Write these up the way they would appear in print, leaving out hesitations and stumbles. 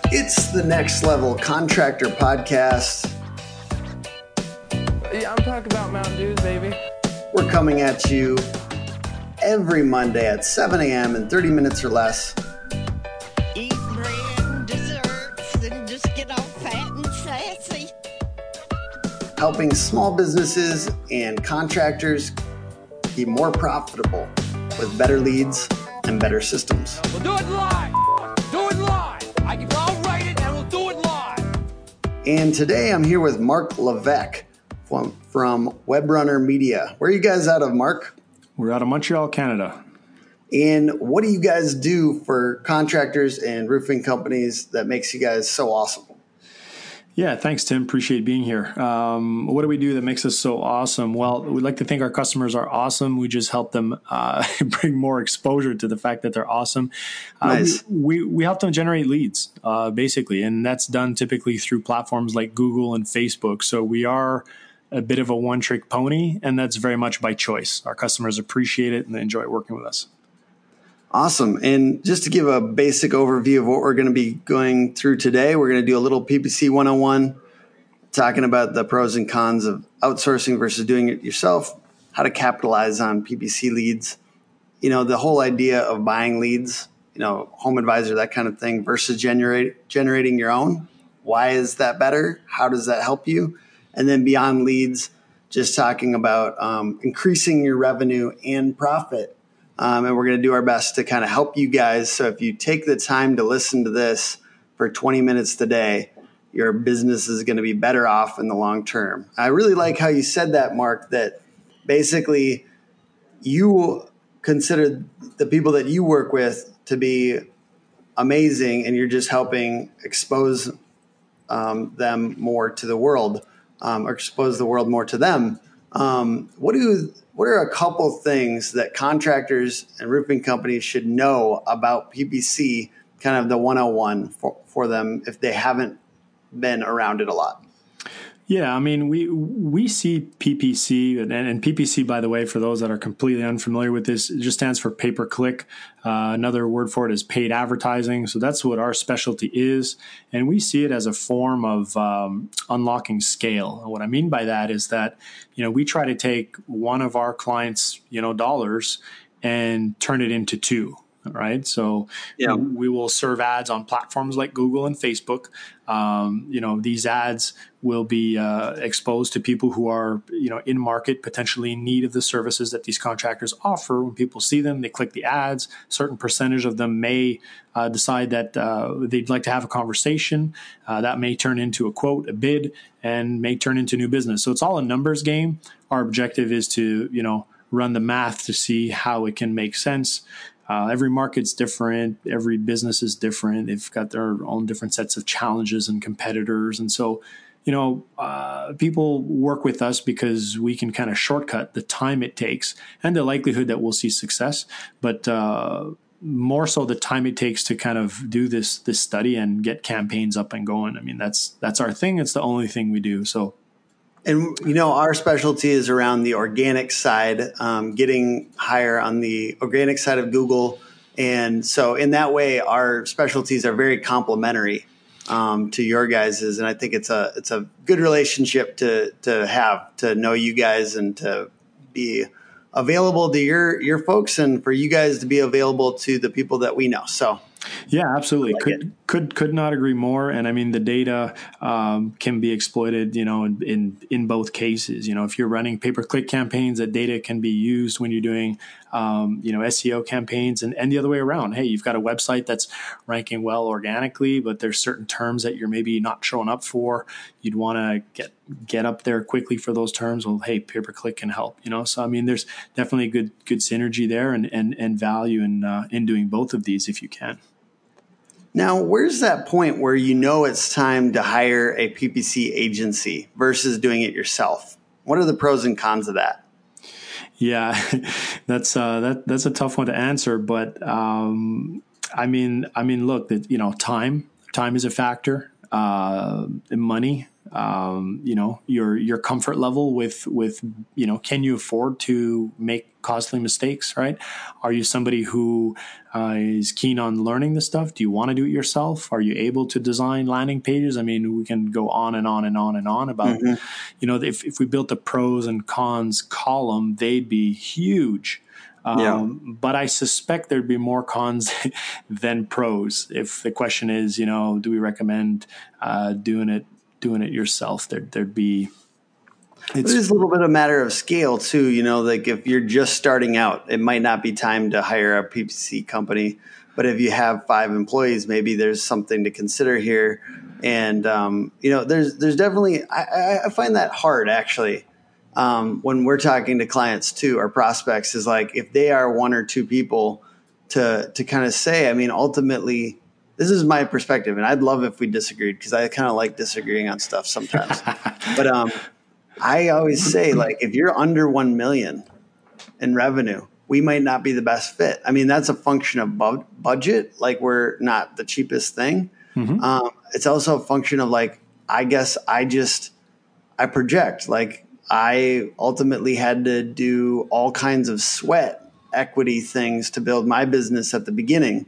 It's the Next Level Contractor Podcast. Yeah, I'm talking about Mountain Dews, baby. We're coming at you every Monday at 7 a.m. in 30 minutes or less. Eat bread and desserts and just get all fat and sassy. Helping small businesses and contractors be more profitable with better leads and better systems. We'll do it live. Do it live. I'll write it and we'll do it live. And today I'm here with Mark Levesque from WebRunner Media. Where are you guys out of, Mark? We're out of Montreal, Canada. And what do you guys do for contractors and roofing companies that makes you guys so awesome? Yeah, thanks, Tim. Appreciate being here. What do we do that makes us so awesome? Well, we'd like to think our customers are awesome. We just help them bring more exposure to the fact that they're awesome. Nice. We help them generate leads, basically, and that's done typically through platforms like Google and Facebook. So we are a bit of a one-trick pony, and that's very much by choice. Our customers appreciate it and they enjoy working with us. Awesome. And just to give a basic overview of what we're going to be going through today, we're going to do a little PPC 101, talking about the pros and cons of outsourcing versus doing it yourself, how to capitalize on PPC leads, the whole idea of buying leads, Home Advisor, that kind of thing, versus generating your own. Why is that better? How does that help you? And then beyond leads, just talking about increasing your revenue and profit. And we're going to do our best to kind of help you guys. So if you take the time to listen to this for 20 minutes today, your business is going to be better off in the long term. I really like how you said that, Mark, that basically you consider the people that you work with to be amazing, and you're just helping expose them more to the world, or expose the world more to them. What are a couple things that contractors and roofing companies should know about PPC, kind of the 101 for them if they haven't been around it a lot? Yeah, I mean, we see PPC, and PPC, by the way, for those that are completely unfamiliar with this, it just stands for pay-per-click. Another word for it is paid advertising. So that's what our specialty is. And we see it as a form of unlocking scale. And what I mean by that is that, we try to take one of our clients', dollars and turn it into two. Right. So we will serve ads on platforms like Google and Facebook. These ads will be exposed to people who are, in market, potentially in need of the services that these contractors offer. When people see them, they click the ads. A certain percentage of them may decide that they'd like to have a conversation. That may turn into a quote, a bid, and may turn into new business. So it's all a numbers game. Our objective is to, run the math to see how it can make sense. Every market's different. Every business is different. They've got their own different sets of challenges and competitors. And so, people work with us because we can kind of shortcut the time it takes and the likelihood that we'll see success. But more so the time it takes to kind of do this study and get campaigns up and going. I mean, that's our thing. It's the only thing we do. So. And, our specialty is around the organic side, getting higher on the organic side of Google. And so in that way, our specialties are very complementary to your guys's. And I think it's a good relationship to have, to know you guys and to be available to your folks, and for you guys to be available to the people that we know. So. Yeah, absolutely. Could not agree more. And I mean, the data can be exploited, in both cases. If you're running pay-per-click campaigns, that data can be used when you're doing, SEO campaigns, and the other way around. Hey, you've got a website that's ranking well organically, but there's certain terms that you're maybe not showing up for. You'd want to get up there quickly for those terms. Well, hey, pay-per-click can help. So I mean, there's definitely good synergy there and value in doing both of these if you can. Now, where's that point where it's time to hire a PPC agency versus doing it yourself? What are the pros and cons of that? Yeah, that's a tough one to answer. But I mean, look, that time is a factor. money, your comfort level with, can you afford to make costly mistakes, right? Are you somebody who is keen on learning this stuff? Do you want to do it yourself? Are you able to design landing pages? I mean, we can go on and on and on and on about, if we built the pros and cons column, they'd be huge. But I suspect there'd be more cons than pros. If the question is, do we recommend doing it yourself? There'd be. It is a little bit of a matter of scale too. Like if you're just starting out, it might not be time to hire a PPC company. But if you have 5 employees, maybe there's something to consider here. And there's definitely I find that hard actually. When we're talking to clients too, our prospects is like, if they are 1 or 2 people to kind of say, I mean, ultimately, this is my perspective, and I'd love if we disagreed because I kind of like disagreeing on stuff sometimes. But I always say, like, if you're under 1 million in revenue, we might not be the best fit. I mean, that's a function of budget. Like, we're not the cheapest thing. Mm-hmm. It's also a function of, like, I guess I project, like, I ultimately had to do all kinds of sweat equity things to build my business at the beginning.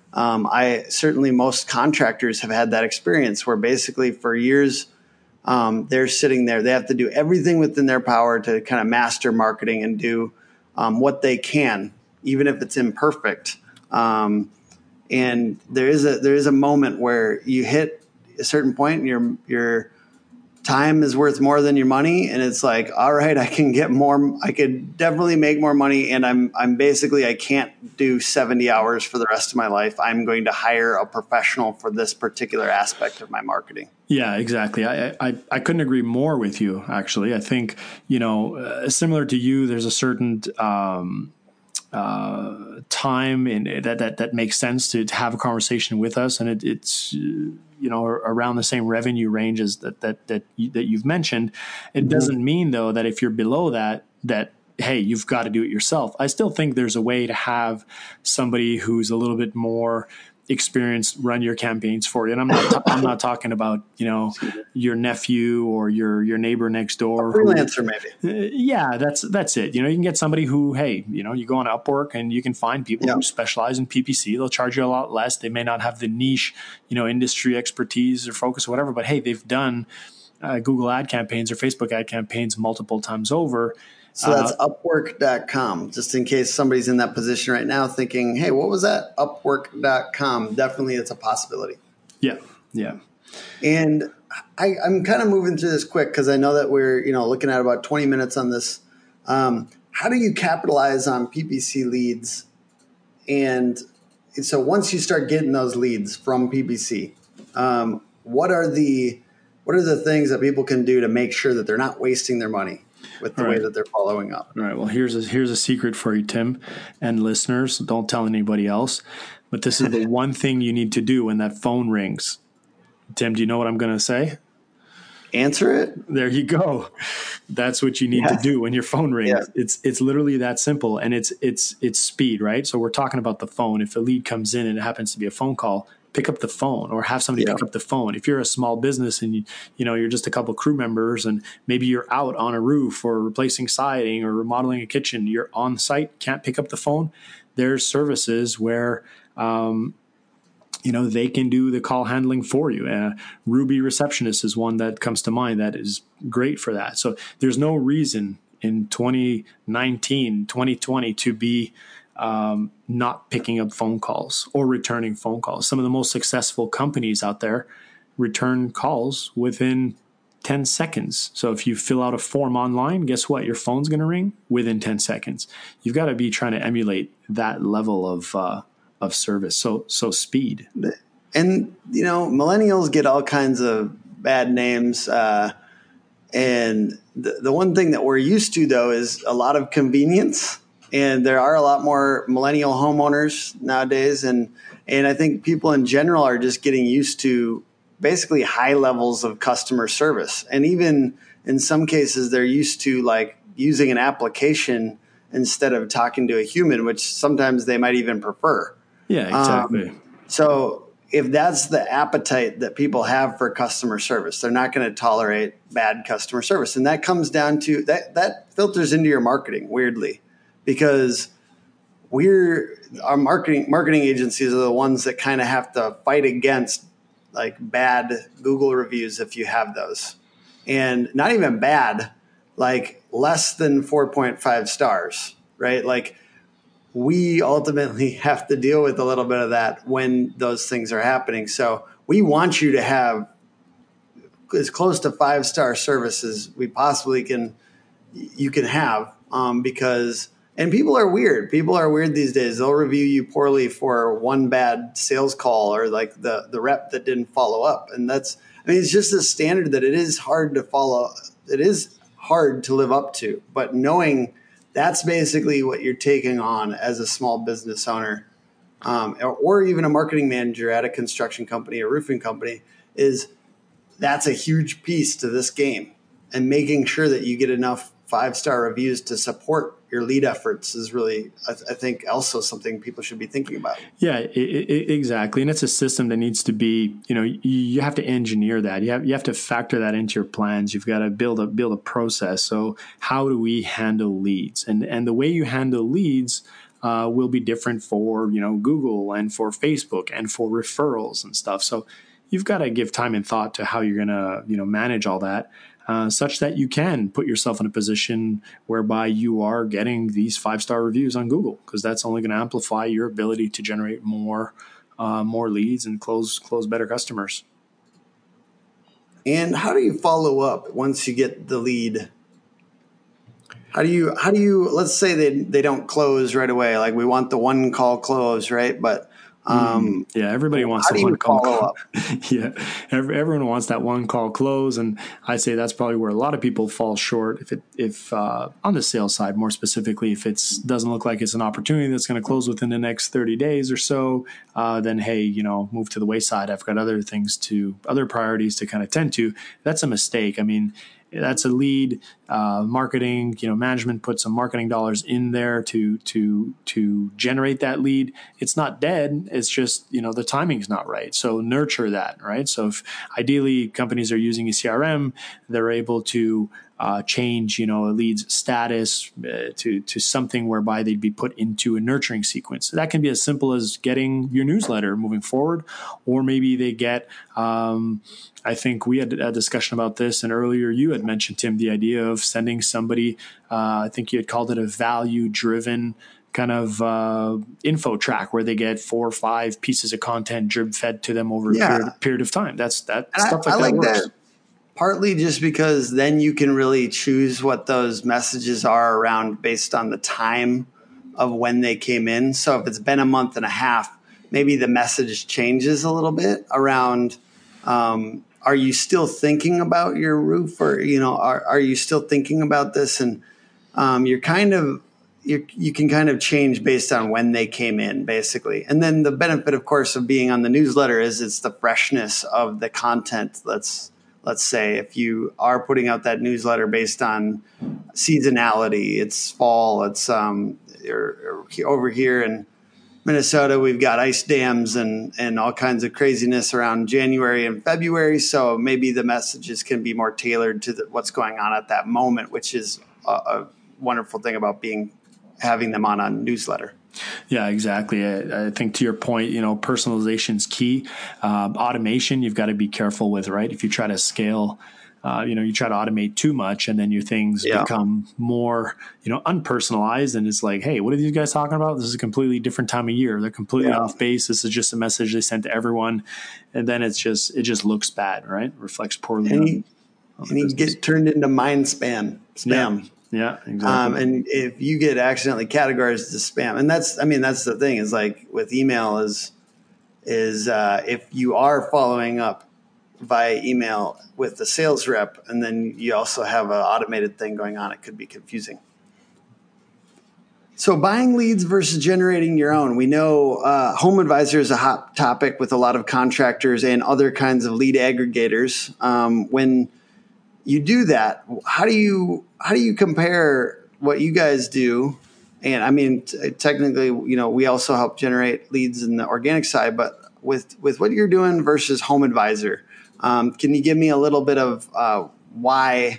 Most contractors have had that experience where basically for years they're sitting there. They have to do everything within their power to kind of master marketing and do what they can, even if it's imperfect. And there is a moment where you hit a certain point and your time is worth more than your money. And it's like, all right, I can get more. I could definitely make more money. And I'm basically, I can't do 70 hours for the rest of my life. I'm going to hire a professional for this particular aspect of my marketing. Yeah, exactly. I couldn't agree more with you, actually. I think, similar to you, there's a certain time in that makes sense to have a conversation with us. And it's around the same revenue range as that you've mentioned. It doesn't mean though that if you're below that, hey, you've got to do it yourself. I still think there's a way to have somebody who's a little bit more experienced run your campaigns for you. And I'm not talking about, your nephew or your neighbor next door. A freelancer maybe. Yeah, that's it. You can get somebody who, hey, you go on Upwork and you can find people who specialize in PPC. They'll charge you a lot less. They may not have the niche, industry expertise or focus or whatever, but hey, they've done Google ad campaigns or Facebook ad campaigns multiple times over. So that's Upwork.com, just in case somebody's in that position right now thinking, hey, what was that? Upwork.com. Definitely it's a possibility. Yeah, yeah. And I'm kind of moving through this quick because I know that we're looking at about 20 minutes on this. How do you capitalize on PPC leads? And so once you start getting those leads from PPC, what are the things that people can do to make sure that they're not wasting their money with the way that they're following up? All right. Well, here's a secret for you, Tim, and listeners. Don't tell anybody else. But this is the one thing you need to do when that phone rings. Tim, do you know what I'm going to say? Answer it. There you go. That's what you need to do when your phone rings. Yeah. It's literally that simple, and it's speed, right? So we're talking about the phone. If a lead comes in and it happens to be a phone call, pick up the phone or have somebody pick up the phone. If you're a small business and you're just a couple crew members and maybe you're out on a roof or replacing siding or remodeling a kitchen, you're on site, can't pick up the phone. There's services where they can do the call handling for you. Ruby Receptionist is one that comes to mind that is great for that. So there's no reason in 2019, 2020 to be not picking up phone calls or returning phone calls. Some of the most successful companies out there return calls within 10 seconds. So if you fill out a form online, guess what? Your phone's going to ring within 10 seconds. You've got to be trying to emulate that level of service. So speed. And, millennials get all kinds of bad names. And the one thing that we're used to, though, is a lot of convenience. And there are a lot more millennial homeowners nowadays. And I think people in general are just getting used to basically high levels of customer service. And even in some cases, they're used to like using an application instead of talking to a human, which sometimes they might even prefer. Yeah, exactly. So, if that's the appetite that people have for customer service, they're not going to tolerate bad customer service. And that comes down to that filters into your marketing weirdly, because our marketing agencies are the ones that kind of have to fight against like bad Google reviews if you have those, and not even bad, like less than 4.5 stars, right? Like we ultimately have to deal with a little bit of that when those things are happening. So we want you to have as close to 5-star service as we possibly you can have, because, and people are weird. People are weird these days. They'll review you poorly for one bad sales call or like the rep that didn't follow up. And it's just a standard that it is hard to follow. It is hard to live up to, but knowing that's basically what you're taking on as a small business owner, or even a marketing manager at a construction company or roofing company, that's a huge piece to this game. And making sure that you get enough 5-star reviews to support your lead efforts is really, I think, also something people should be thinking about. Yeah, exactly. And it's a system that needs to be, you have to engineer that. You have to factor that into your plans. You've got to build a process. So how do we handle leads? And the way you handle leads will be different for, Google and for Facebook and for referrals and stuff. So you've got to give time and thought to how you're going to, manage all that. Such that you can put yourself in a position whereby you are getting these 5-star reviews on Google, because that's only going to amplify your ability to generate more leads and close better customers. And how do you follow up once you get the lead? How do you let's say they don't close right away. Like we want the one call close, right? But everybody wants that one call up. Yeah, everyone wants that one call close, and I say that's probably where a lot of people fall short. If on the sales side, more specifically, if it doesn't look like it's an opportunity that's going to close within the next 30 days or so, then hey, move to the wayside. I've got other priorities to kind of tend to. That's a mistake. I mean, that's a lead. Marketing, management put some marketing dollars in there to generate that lead. It's not dead. It's just, the timing's not right. So nurture that, right? So if ideally companies are using a CRM, they're able to change, a lead's status to something whereby they'd be put into a nurturing sequence. So that can be as simple as getting your newsletter moving forward, or maybe they get, I think we had a discussion about this, and earlier you had mentioned, Tim, the idea of sending somebody, I think you had called it a value-driven kind of info track where they get 4 or 5 pieces of content drip fed to them over a period of time. Stuff like that works. That. Partly just because then you can really choose what those messages are around based on the time of when they came in. So if it's been a month and a half, maybe the message changes a little bit around, are you still thinking about your roof, or, are you still thinking about this? And you can kind of change based on when they came in, basically. And then the benefit, of course, of being on the newsletter is it's the freshness of the content. Let's say if you are putting out that newsletter based on seasonality, it's fall, it's over here in Minnesota, we've got ice dams and all kinds of craziness around January and February. So maybe the messages can be more tailored to what's going on at that moment, which is a wonderful thing about having them on a newsletter. Yeah, exactly. I think to your point, personalization is key. Automation, you've got to be careful with, right? If you try to scale, you try to automate too much, and then your things become more, unpersonalized. And it's like, hey, what are these guys talking about? This is a completely different time of year. They're completely off base. This is just a message they sent to everyone. And then it just looks bad, right? Reflects poorly. And you get turned into spam. Yeah, exactly. And if you get accidentally categorized as spam, and that's the thing is like with email is if you are following up via email with the sales rep, and then you also have an automated thing going on, it could be confusing. So buying leads versus generating your own. We know Home Advisor is a hot topic with a lot of contractors and other kinds of lead aggregators. When you do that, how do you compare what you guys do? And I mean, technically, we also help generate leads in the organic side, but with what you're doing versus Home Advisor. Can you give me a little bit of why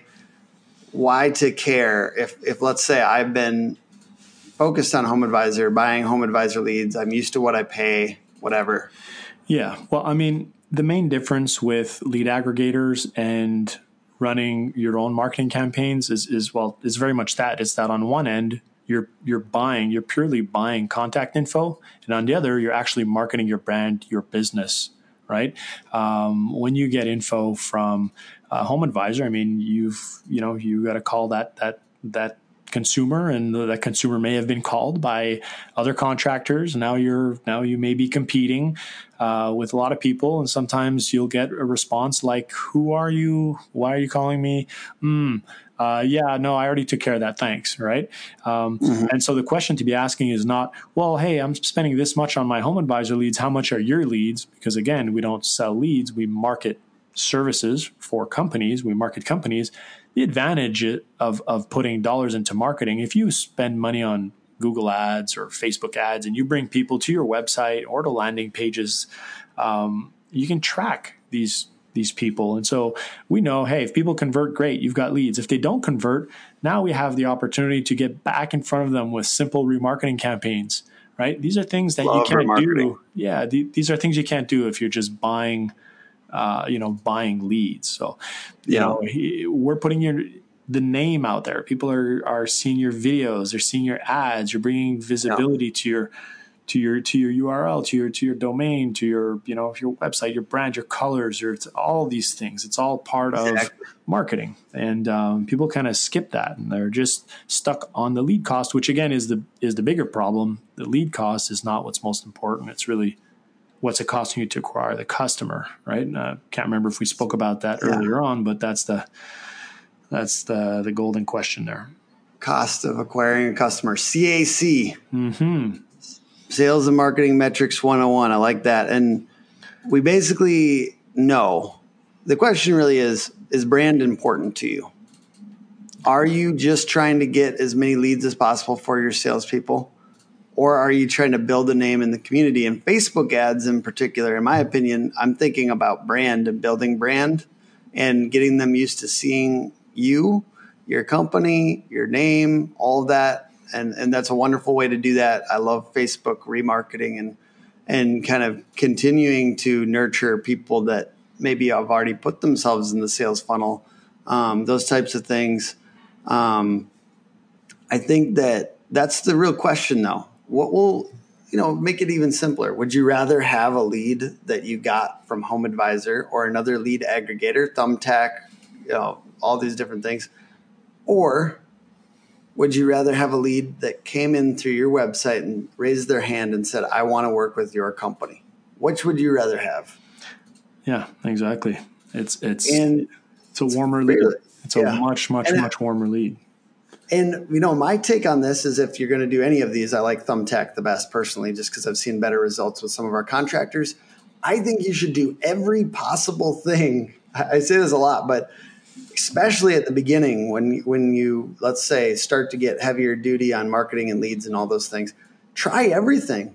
to care if let's say I've been focused on Home Advisor, buying Home Advisor leads, I'm used to what I pay, whatever. Yeah. Well, I mean, the main difference with lead aggregators and running your own marketing campaigns is very much that. It's that on one end, you're purely buying contact info, and on the other, you're actually marketing your brand, your business, right? When you get info from Home Advisor, I mean, you got to call that consumer, and that consumer may have been called by other contractors. Now you may be competing with a lot of people, and sometimes you'll get a response like, "Who are you? Why are you calling me?" Yeah, no, I already took care of that. Thanks. Right. And so the question to be asking is not, well, hey, I'm spending this much on my Home Advisor leads. How much are your leads? Because again, we don't sell leads. We market services for companies. We market companies. The advantage of putting dollars into marketing, if you spend money on Google ads or Facebook ads and you bring people to your website or to landing pages, you can track these people. And so we know, hey, if people convert, great, you've got leads. If they don't convert, now we have the opportunity to get back in front of them with simple remarketing campaigns, right? These are things that you can't do. Yeah, these are things you can't do if you're just buying leads. So, we're putting the name out there. People are seeing your videos, they're seeing your ads. You're bringing visibility to your URL, to your domain, to your your website, your brand, your colors, it's all these things. It's all part of marketing, and people kind of skip that, and they're just stuck on the lead cost, which again is the bigger problem. The lead cost is not what's most important. It's really what's it costing you to acquire the customer, right? Can't remember if we spoke about that earlier on, but that's the golden question there. Cost of acquiring a customer, CAC. Sales and Marketing Metrics 101. I like that. And we basically know the question really is brand important to you? Are you just trying to get as many leads as possible for your salespeople? Or are you trying to build a name in the community? And Facebook ads in particular, in my opinion, I'm thinking about brand and building brand and getting them used to seeing you, your company, your name, all of that. And that's a wonderful way to do that. I love Facebook remarketing and kind of continuing to nurture people that maybe have already put themselves in the sales funnel, those types of things. I think that's the real question, though. What will make it even simpler? Would you rather have a lead that you got from Home Advisor or another lead aggregator, Thumbtack, all these different things, or would you rather have a lead that came in through your website and raised their hand and said, I want to work with your company? Which would you rather have? Yeah, exactly. It's a warmer lead. It's a much warmer lead. And, my take on this is if you're going to do any of these, I like Thumbtack the best personally, just because I've seen better results with some of our contractors. I think you should do every possible thing. I say this a lot, but especially at the beginning when you, let's say, start to get heavier duty on marketing and leads and all those things, try everything.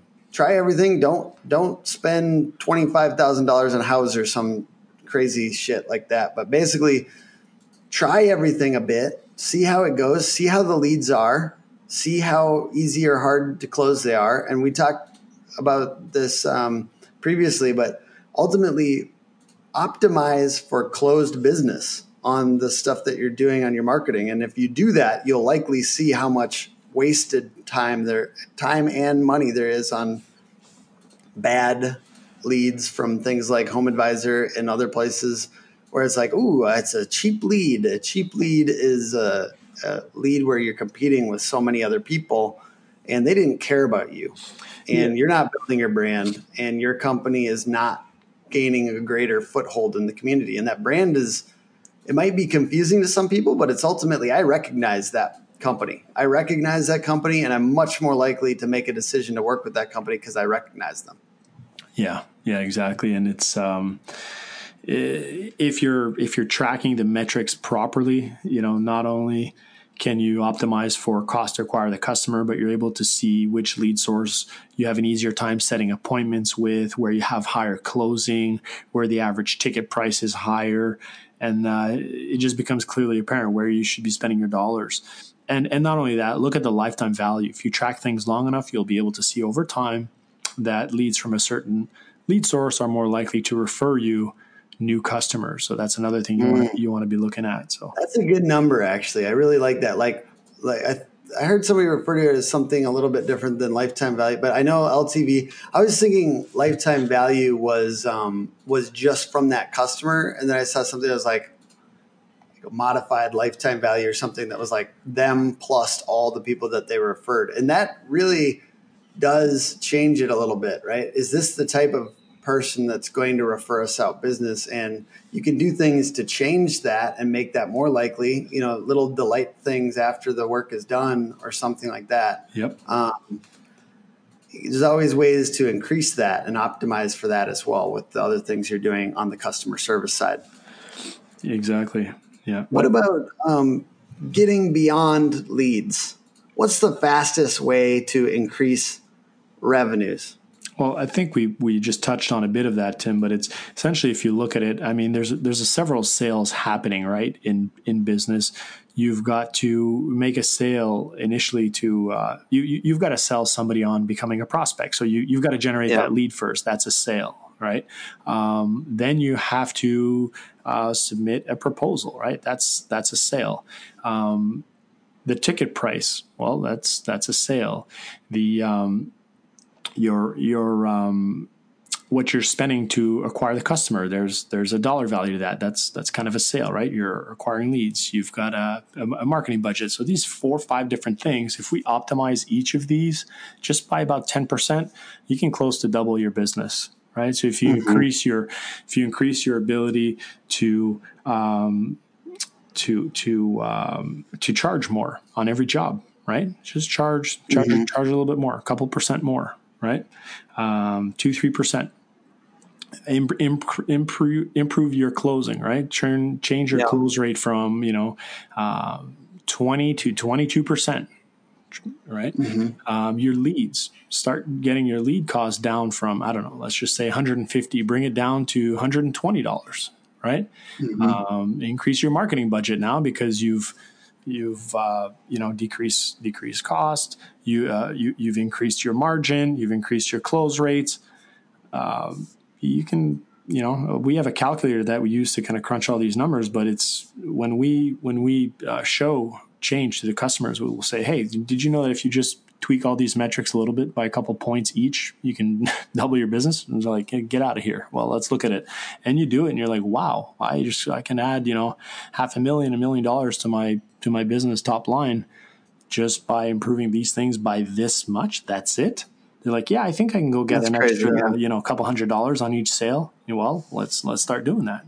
Don't spend $25,000 on House or some crazy shit like that. But basically, try everything a bit, see how it goes, see how the leads are, see how easy or hard to close they are. And we talked about this previously, but ultimately optimize for closed business on the stuff that you're doing on your marketing. And if you do that, you'll likely see how much wasted time and money there is on bad leads from things like Home Advisor and other places where it's like, ooh, it's a cheap lead. A cheap lead is a lead where you're competing with so many other people and they didn't care about you. And you're not building your brand and your company is not gaining a greater foothold in the community. And that brand it might be confusing to some people, but it's ultimately, I recognize that company. And I'm much more likely to make a decision to work with that company because I recognize them. Yeah, exactly. And it's if you're tracking the metrics properly, not only can you optimize for cost to acquire the customer, but you're able to see which lead source you have an easier time setting appointments with, where you have higher closing, where the average ticket price is higher. And it just becomes clearly apparent where you should be spending your dollars. And not only that, look at the lifetime value. If you track things long enough, you'll be able to see over time that leads from a certain lead source are more likely to refer you new customers. So that's another thing you want to be looking at. So that's a good number, actually. I really like that. Like I heard somebody refer to it as something a little bit different than lifetime value, but I know LTV. I was thinking lifetime value was just from that customer, and then I saw something that was like a modified lifetime value or something that was like them plus all the people that they referred, and that really does change it a little bit, right? Is this the type of person that's going to refer us out business? And you can do things to change that and make that more likely, little delight things after the work is done or something like that. Yep. There's always ways to increase that and optimize for that as well with the other things you're doing on the customer service side. Exactly. Yeah. What about getting beyond leads? What's the fastest way to increase revenues? Well, I think we just touched on a bit of that, Tim, but it's essentially, if you look at it, I mean, there's several sales happening, right, in business. You've got to make a sale initially to you've got to sell somebody on becoming a prospect. So you've got to generate that lead first. That's a sale, right? Then you have to submit a proposal, right? That's a sale. The ticket price, well, that's a sale. The what you're spending to acquire the customer, there's a dollar value to that. That's kind of a sale, right? You're acquiring leads. You've got a marketing budget. So these 4 or 5 different things, if we optimize each of these just by about 10%, you can close to double your business, right? So if you increase your ability to charge more on every job, right? Just charge a little bit more, a couple percent more, right? 2-3%. Improve your closing, right? Change your close rate from 20 to 22%, right? Your leads, start getting your lead cost down from, I don't know, let's just say $150, bring it down to $120, right? Increase your marketing budget now because you've decreased cost. You've increased your margin. You've increased your close rates. You can, we have a calculator that we use to kind of crunch all these numbers, but it's when we show change to the customers, we will say, hey, did you know that if you just tweak all these metrics a little bit by a couple points each, you can double your business? And it's like, hey, get out of here. Well, let's look at it. And you do it and you're like, wow, I can add, $500,000, $1 million to my business top line just by improving these things by this much. That's it. They're like, yeah, I think I can go get extra, a couple $100 on each sale. Well, let's start doing that,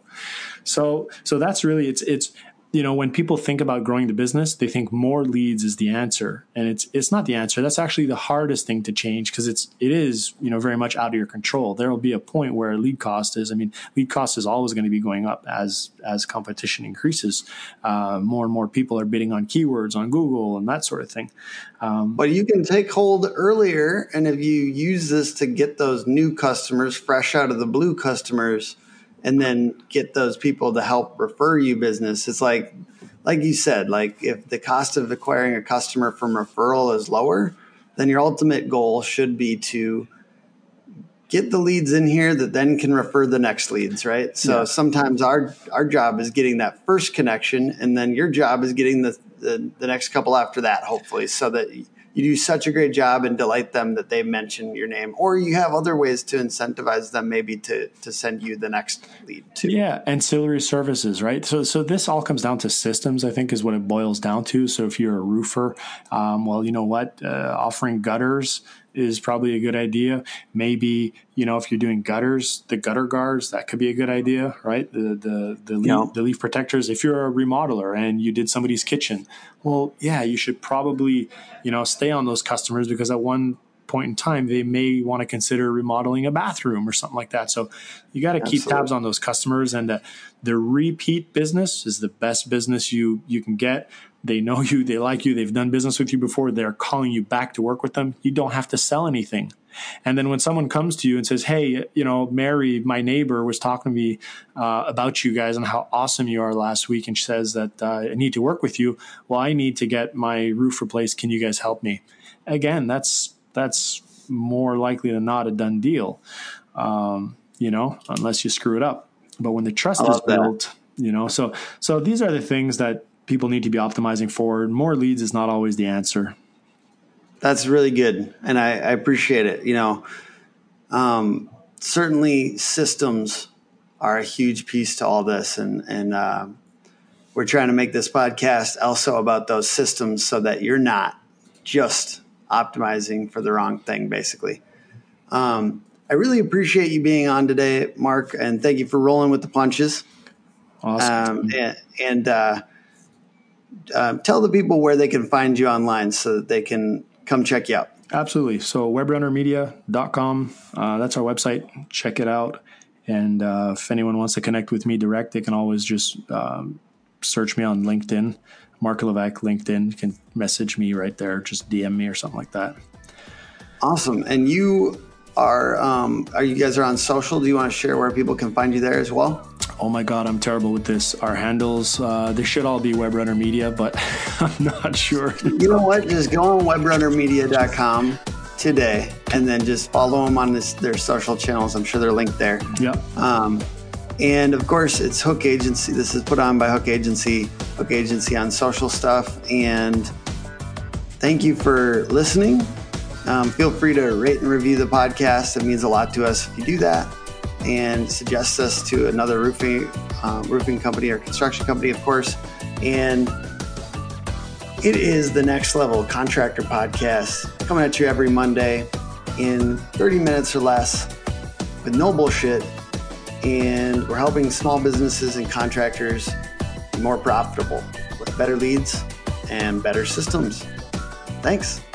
So that's really, it's, when people think about growing the business, they think more leads is the answer, and it's not the answer. That's actually the hardest thing to change because it is very much out of your control. There will be a point where lead cost is always going to be going up as competition increases. More and more people are bidding on keywords on Google and that sort of thing. But you can take hold earlier, and if you use this to get those new customers, fresh out of the blue customers, and then get those people to help refer you business. It's like you said, like if the cost of acquiring a customer from referral is lower, then your ultimate goal should be to get the leads in here that then can refer the next leads, right? So sometimes our job is getting that first connection, and then your job is getting the next couple after that, hopefully, so that you do such a great job and delight them that they mention your name, or you have other ways to incentivize them maybe to send you the next lead too. Yeah, ancillary services, right? So this all comes down to systems, I think, is what it boils down to. So if you're a roofer, well, you know what? Offering gutters is probably a good idea. Maybe, if you're doing gutters, the gutter guards, that could be a good idea, right? The leaf protectors. If you're a remodeler and you did somebody's kitchen, well, yeah, you should probably, stay on those customers because at one point in time, they may want to consider remodeling a bathroom or something like that. So you got to keep tabs on those customers, and the repeat business is the best business you can get. They know you, they like you, they've done business with you before, they're calling you back to work with them. You don't have to sell anything. And then when someone comes to you and says, hey, Mary, my neighbor, was talking to me about you guys and how awesome you are last week, and she says that I need to work with you. Well, I need to get my roof replaced. Can you guys help me? Again, that's more likely than not a done deal, unless you screw it up. But when the trust is built, so these are the things that people need to be optimizing for. More leads is not always the answer. That's really good, and I appreciate it. Certainly systems are a huge piece to all this, and we're trying to make this podcast also about those systems so that you're not just optimizing for the wrong thing, basically. I really appreciate you being on today, Mark, and thank you for rolling with the punches. Awesome. Tell the people where they can find you online so that they can come check you out. Absolutely. So webrunnermedia.com, that's our website. Check it out. And if anyone wants to connect with me direct, they can always just search me on LinkedIn, Mark Levesque, LinkedIn. You can message me right there, just DM me or something like that. Awesome. And you you guys are on social? Do you want to share where people can find you there as well? Oh my God, I'm terrible with this. Our handles, they should all be Webrunner Media, but I'm not sure. You know what? Just go on webrunnermedia.com today and then just follow them on their social channels. I'm sure they're linked there. Yeah. And of course, it's Hook Agency. This is put on by Hook Agency on social stuff. And thank you for listening. Feel free to rate and review the podcast. It means a lot to us if you do that. And suggest us to another roofing company or construction company, of course. And it is the Next Level Contractor Podcast, coming at you every Monday in 30 minutes or less with no bullshit. And we're helping small businesses and contractors be more profitable with better leads and better systems. Thanks.